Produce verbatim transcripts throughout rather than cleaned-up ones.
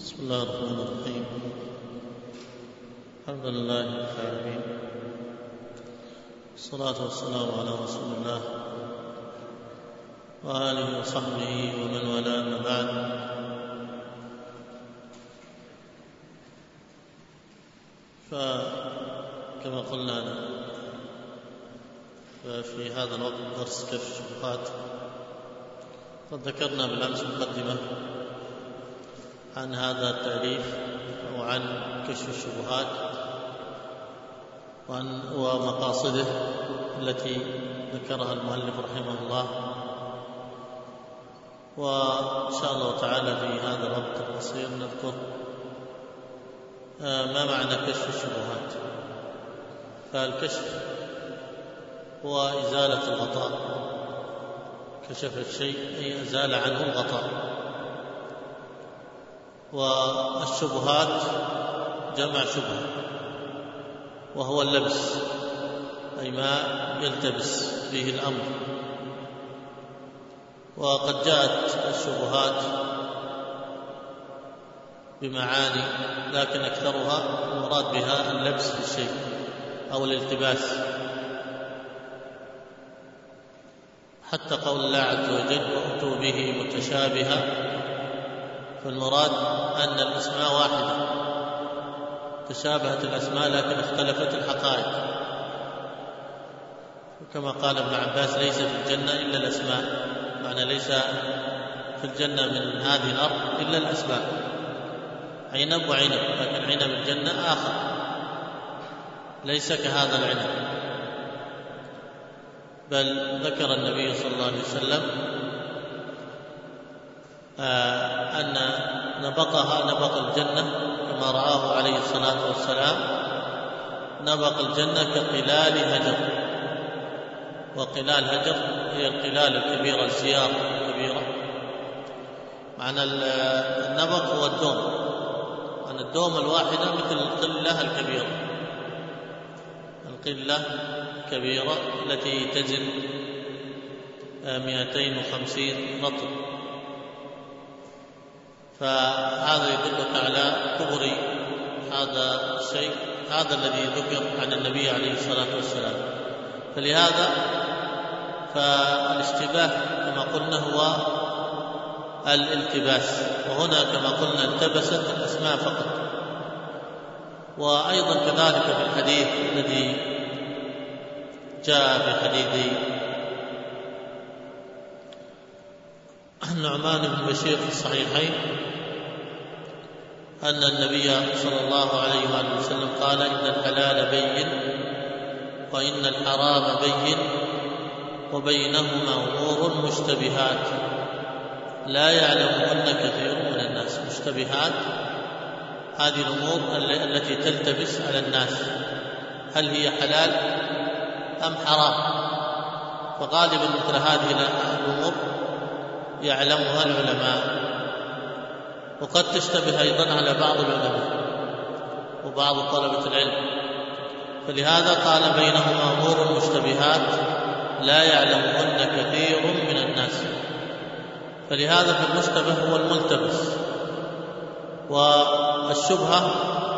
بسم الله الرحمن الرحيم. الحمد لله رب العالمين، والصلاة والسلام على رسول الله وآله وصحبه ومن والاه، أما بعد. فكما قلنا في هذا الوقت درس كشف الشبهات. قد ذكرنا بالأمس مقدمة عن هذا التأليف أو عن كشف الشبهات وعن ومقاصده التي ذكرها المؤلف رحمه الله، وإن شاء الله تعالى في هذا الوقت القصير نذكر ما معنى كشف الشبهات. فالكشف هو إزالة الغطاء، كشف الشيء أي أزال عنه الغطاء. والشبهات جمع شبهة، وهو اللبس أي ما يلتبس فيه الأمر. وقد جاءت الشبهات بمعاني، لكن أكثرها المراد بها اللبس في الشيء أو الالتباس، حتى قول الله عز وجل وأتوا به متشابها. فالمراد أن الأسماء واحدة، تشابهت الأسماء لكن اختلفت الحقائق، وكما قال ابن عباس ليس في الجنة إلا الأسماء، معنى ليس في الجنة من هذه الأرض إلا الأسماء، عنب وعنب، لكن عنب الجنة آخر ليس كهذا العنب. بل ذكر النبي صلى الله عليه وسلم آه أن نبقها نبق الجنة كما رآه عليه الصلاة والسلام، نبق الجنة كقلال هجر. وقلال هجر هي القلال الكبيرة السياق الكبيرة. معنى النبق هو الدوم، أن الدوم الواحدة مثل القلة الكبيرة، القلة الكبيرة التي تزن مئتين وخمسين رطل. فهذا يدلك على كبر هذا الشيء، هذا الذي ذكر عن النبي عليه الصلاة والسلام. فلهذا فالاشتباه كما قلنا هو الالتباس، وهنا كما قلنا التبست الأسماء فقط. وأيضا كذلك في الحديث الذي جاء في حديث النعمان بن بشير في الصحيحين أن النبي صلى الله عليه وآله وسلم قال إن الحلال بين وإن الحرام بين وبينهما أمور مشتبهات لا يعلمهن كثير من الناس. مشتبهات هذه الأمور التي تلتبس على الناس، هل هي حلال أم حرام؟ فغالبا مثل هذه الأمور يعلمها العلماء، وقد تشتبه أيضا على بعض العلماء وبعض طلبة العلم. فلهذا قال بينهما أمور مشتبهات لا يعلمهن كثير من الناس. فلهذا في المشتبه هو الملتبس. والشبهة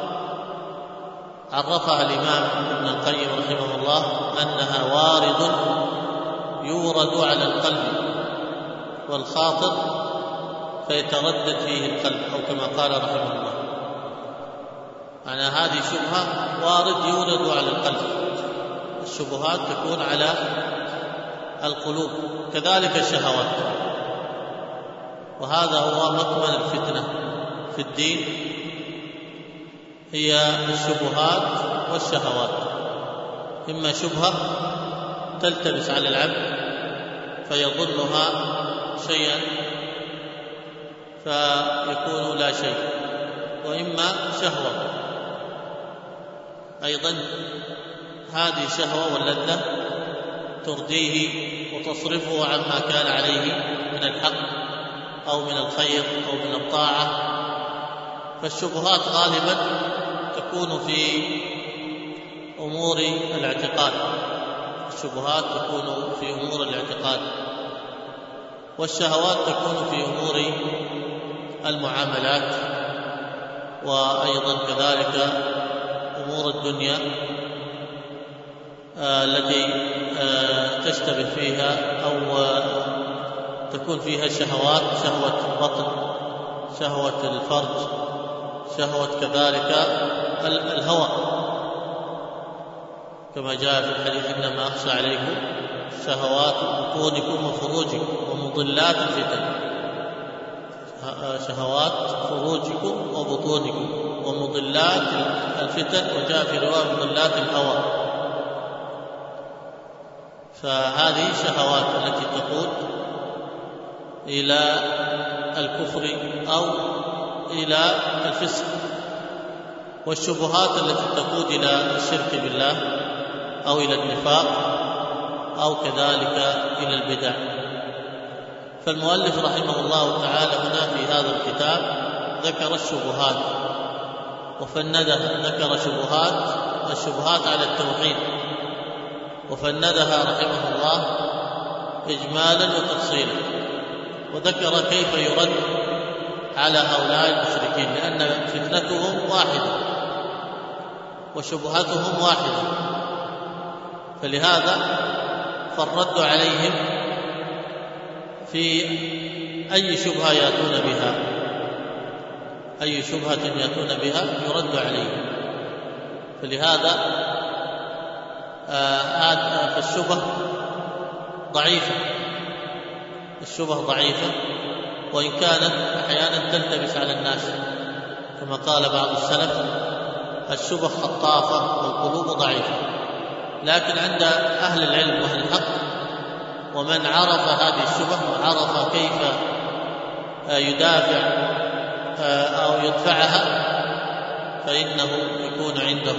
عرفها الإمام ابن القيم رحمه الله أنها وارد يورد على القلب والخاطر فيتردد فيه القلب، أو كما قال رحمه الله، معنى هذه شبهة وارد يورد على القلب. الشبهات تكون على القلوب، كذلك الشهوات. وهذا هو مكمن الفتنة في الدين، هي الشبهات والشهوات. إما شبهة تلتبس على العبد فيظنها شيئا فيكون لا شيء، وإما شهوة أيضا هذه شهوة واللذة ترديه وتصرفه عما كان عليه من الحق أو من الخير أو من الطاعة. فالشبهات غالبا تكون في أمور الاعتقاد، الشبهات تكون في أمور الاعتقاد، والشهوات تكون في أمور المعاملات وأيضا كذلك أمور الدنيا التي تشتبه فيها أو تكون فيها شهوات، شهوة البطن، شهوة الفرج، شهوة كذلك الهوى، كما جاء في الحديث: إنما أخشى عليكم شهوات بطونكم وفروجكم ومضلات الفتن. شهوات فروجكم وبطونكم ومضلات الفتن، وجاء في رواية مضلات الهوى. فهذه الشهوات التي تقود إلى الكفر أو إلى الفسق، والشبهات التي تقود إلى الشرك بالله أو إلى النفاق أو كذلك إلى البدع. فالمؤلف رحمه الله تعالى هنا في هذا الكتاب ذكر الشبهات وفندها، ذكر شبهات الشبهات على التوحيد وفندها رحمه الله إجمالا وتفصيلا، وذكر كيف يرد على هؤلاء المشركين، لأن فتنتهم واحدة وشبهتهم واحدة، فلهذا فالرد عليهم في أي شبهة يأتون بها، أي شبهة يأتون بها يرد عليهم. فلهذا فالشبه ضعيفة، الشبه ضعيفة وإن كانت أحيانا تلتبس على الناس، كما قال بعض السلف: الشبه خطافة والقلوب ضعيفة. لكن عند أهل العلم وأهل الحق ومن عرف هذه الشبه وعرف كيف يدافع أو يدفعها، فإنه يكون عنده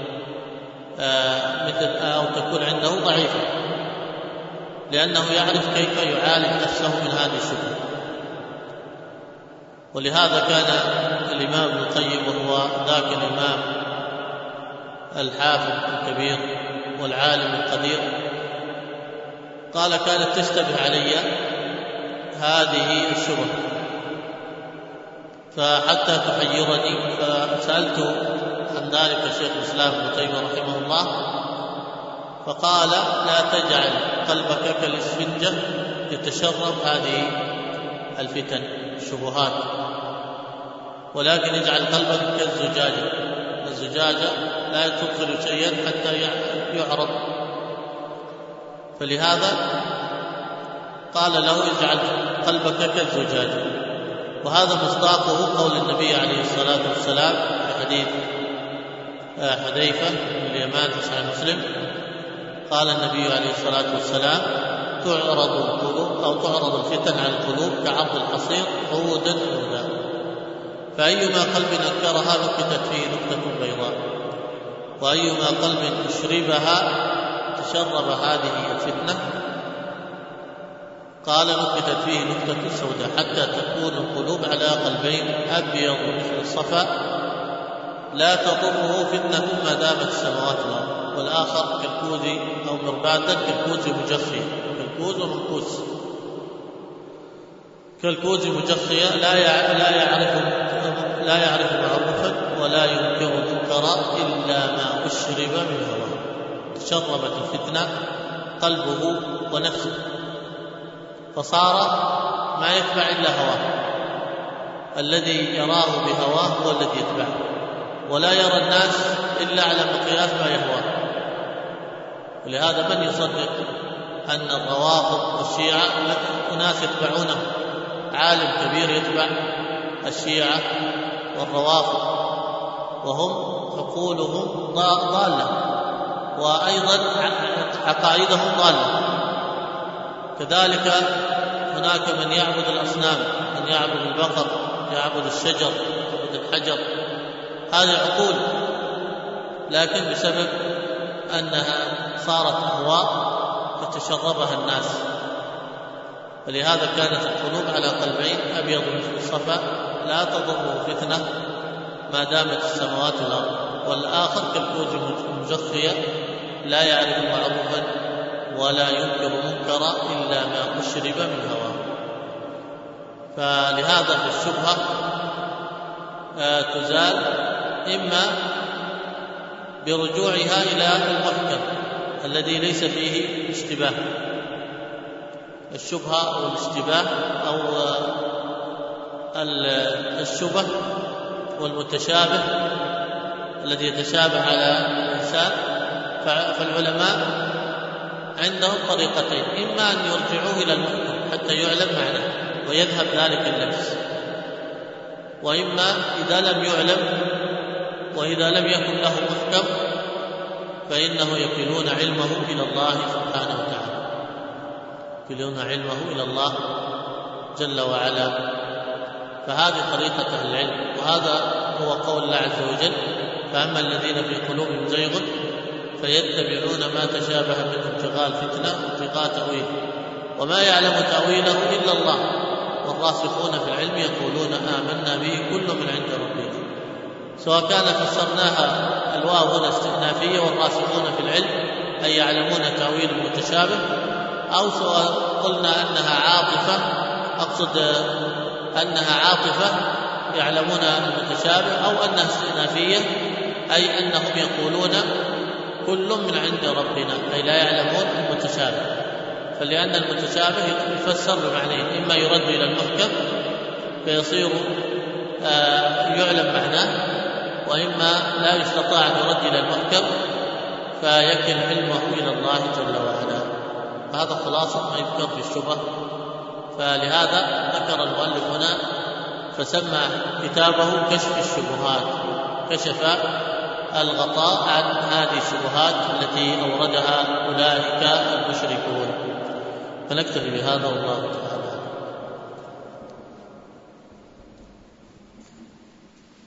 مثل أو تكون عنده ضعيفة، لأنه يعرف كيف يعالج نفسه من هذه الشبهة. ولهذا كان الإمام ابن القيم، وهو ذاك الإمام الحافظ الكبير والعالم القدير، قال: كانت تشتبه علي هذه الشبهة فحتى تحيرني، فسألت عن ذلك شيخ الإسلام ابن تيمية رحمه الله، فقال: لا تجعل قلبك كالإسفنجة يتشرب هذه الفتن الشبهات، ولكن اجعل قلبك كالزجاجة، الزجاجة لا تدخل شيئا حتى يعرض. فلهذا قال له: اجعل قلبك كالزجاجة. وهذا مصداقه قول النبي عليه الصلاة والسلام في حديث حذيفة بن اليمان في صحيح مسلم، قال النبي عليه الصلاة والسلام: تعرض القلوب أو تعرض الفتن على القلوب كعرض الحصير عودا عودا، فأيما قلب أنكرها نكتت فيه نكتة بيضاء، وأيما قلب أشربها تشرب هذه الفتنة قال نكتت فيه نكتة سوداء، حتى تكون القلوب على قلبين أبيض مثل الصفا لا تضره فتنة ما دامت السماوات والأرض، والآخر كالكوز أو مربادا كالكوز مجخية، كالكوز ومنكوس، كالكوز مجخية لا لا يعرف لا يعرف معروفا ولا ينكر منكرا إلا ما أشرب من هواه، تشربت الفتنة قلبه ونفسه، فصار ما يتبع إلا هواه، الذي يراه بهواه هو الذي يتبعه، ولا يرى الناس إلا على مقياس ما يهواه. ولهذا من يصدق أن الروافض والشيعة أناس يتبعونه؟ عالم كبير يتبع الشيعة والروافض وهم عقولهم ضالة، وأيضا عقائدهم ضالة. كذلك هناك من يعبد الأصنام، من يعبد البقر، يعبد الشجر، يعبد الحجر، هذه عقول، لكن بسبب أنها صارت أهواء فتشربها الناس. ولهذا كانت القلوب على قلبين أبيض مثل الصفا لا تضره فتنة ما دامت السماوات والأرض، والآخر كالكوز مجخية لا يعرف معروفا ولا ينكر منكرا إلا ما أشرب من هواه. فلهذا في الشبهة تزال إما برجوعها إلى المحكم الذي ليس فيه اشتباه، الشبهة أو الاشتباه أو الشبه والمتشابه الذي يتشابه على الإنسان. فالعلماء عندهم طريقتين: إما أن يرجعوه إلى المحكم حتى يعلم معناه ويذهب ذلك اللبس، وإما إذا لم يعلم وإذا لم يكن له محكم فإنه يكلون علمه إلى الله سبحانه وتعالى، يكلون علمه إلى الله جل وعلا. فهذه طريقة أهل العلم، وهذا هو قول الله عز وجل: فأما الذين في قلوبهم زيغ فيتبعون ما تشابه منه ابتغاء الفتنة وابتغاء تأويله وما يعلم تأويله إلا الله والراسخون في العلم يقولون آمنا به كل من عند ربنا. سواء كان فسرناها الواو هنا استئنافية والراسخون في العلم أي يعلمون تأويل المتشابه، أو سواء قلنا أنها عاطفة، أقصد أنها عاطفة يعلمون المتشابه، أو أنها استئنافية أي أنهم يقولون كل من عند ربنا أي لا يعلمون المتشابه. فلأن المتشابه يفسر بمعنيين: إما يرد إلى المحكم فيصير آه يعلم معناه، وإما لا يستطاع أن يرد إلى المحكم فيكل علمه إلى الله جل وعلا. هذا خلاصة ما يذكر في الشبه. فلهذا ذكر المؤلف هنا فسمى كتابه كشف الشبهات، كشف الغطاء عن هذه الشبهات التي أوردها أولئك المشركون. فنكتفي بهذا والله تعالى.